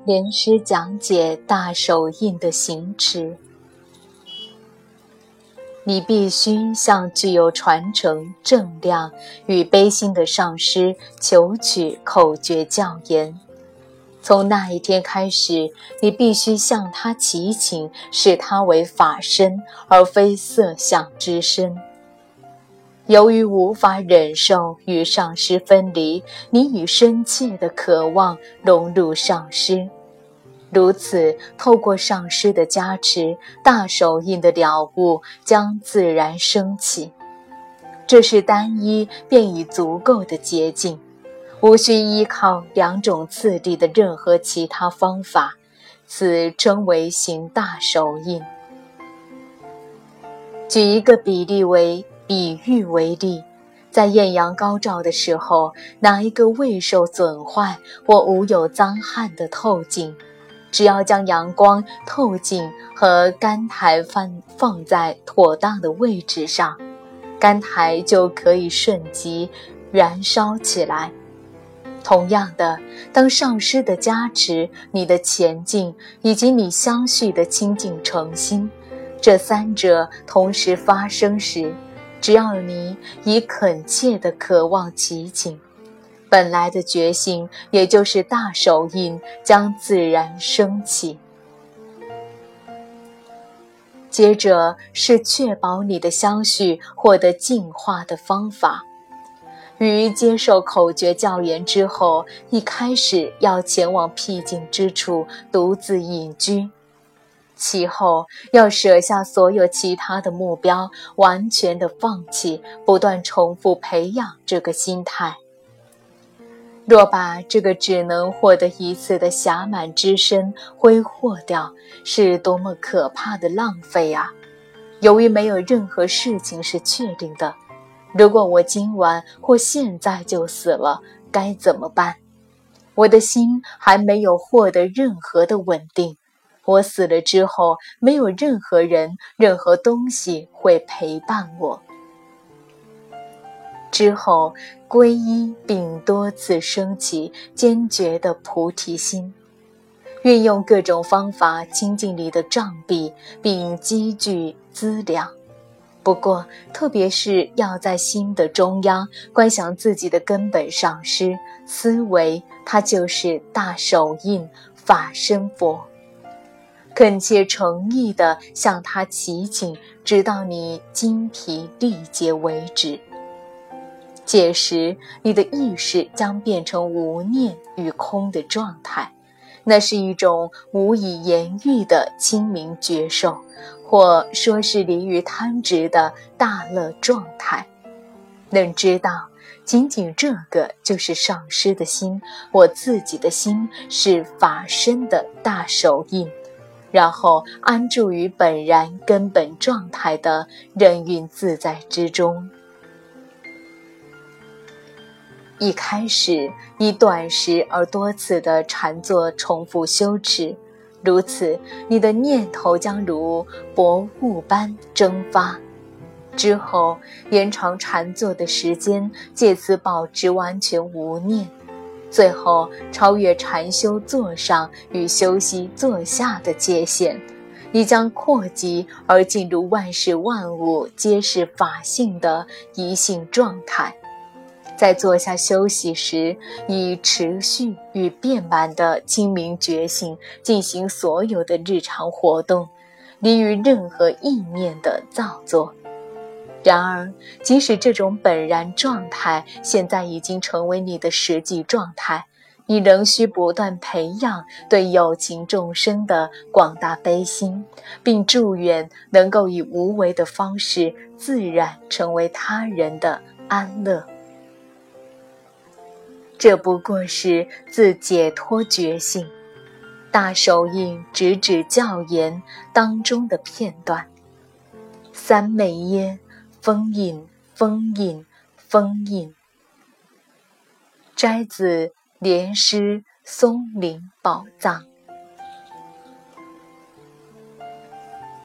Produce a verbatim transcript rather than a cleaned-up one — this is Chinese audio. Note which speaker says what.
Speaker 1: 莲师讲解大手印的行持。你必须向具有传承、正量与悲心的上师求取口诀教言。从那一天开始，你必须向他祈请，视他为法身，而非色相之身。由于无法忍受与上师分离，你以深切的渴望融入上师。如此，透过上师的加持，大手印的了悟将自然升起。这是单一便已足够的捷径，无需依靠两种次第的任何其他方法，此称为行大手印。举一个比例为比喻为例，在艳阳高照的时候，拿一个未受损坏或无有脏汗的透镜，只要将阳光、透镜和干台放放在妥当的位置上，干台就可以瞬即燃烧起来。同样的，当上师的加持、你的前进以及你相续的清净诚心，这三者同时发生时，只要你以恳切的渴望祈请，本来的觉性，也就是大手印，将自然升起。接着是确保你的相续获得净化的方法。于接受口诀教言之后，一开始要前往僻静之处独自隐居，其后要舍下所有其他的目标，完全的放弃，不断重复培养这个心态。若把这个只能获得一次的暇满之身挥霍掉，是多么可怕的浪费啊！由于没有任何事情是确定的，如果我今晚或现在就死了，该怎么办？我的心还没有获得任何的稳定，我死了之后，没有任何人、任何东西会陪伴我。之后皈依并多次升起坚决的菩提心，运用各种方法清净你的障壁，并积聚资粮。不过特别是要在心的中央观想自己的根本上师，思维它就是大手印法身佛，恳切诚意地向他祈请，直到你精疲力竭为止。届时你的意识将变成无念与空的状态，那是一种无以言喻的清明觉受，或说是离于贪执的大乐状态。能知道仅仅这个就是上师的心，我自己的心是法身的大手印，然后安住于本然根本状态的任运自在之中。一开始以短时而多次的禅坐重复修持，如此你的念头将如薄雾般蒸发。之后延长禅坐的时间，借此保持完全无念，最后超越禅修坐上与修习坐下的界限，你将扩及而进入万事万物皆是法性的一性状态。在坐下休息时，以持续与遍满的清明觉性进行所有的日常活动，离于任何意念的造作。然而，即使这种本然状态现在已经成为你的实际状态，你仍需不断培养对有情众生的广大悲心，并祝愿能够以无为的方式自然成为他人的安乐。这不过是自解脱觉性大手印直指教言当中的片段。三昧耶，封印，封印，封印。摘自莲师松林宝藏。